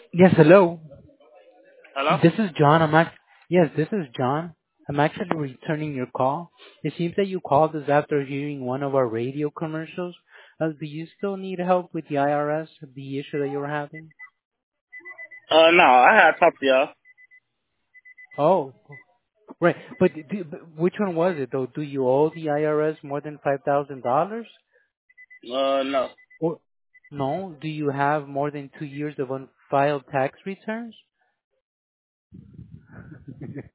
Yes, hello. Hello? This is John. Yes, this is John. I'm actually returning your call. It seems that you called us after hearing one of our radio commercials. Do you still need help with the IRS, the issue that you're having? No, I had talked to y'all. Oh, right. But which one was it though? Do you owe the IRS more than $5,000? No. Or no? Do you have more than 2 years of unfiled tax returns?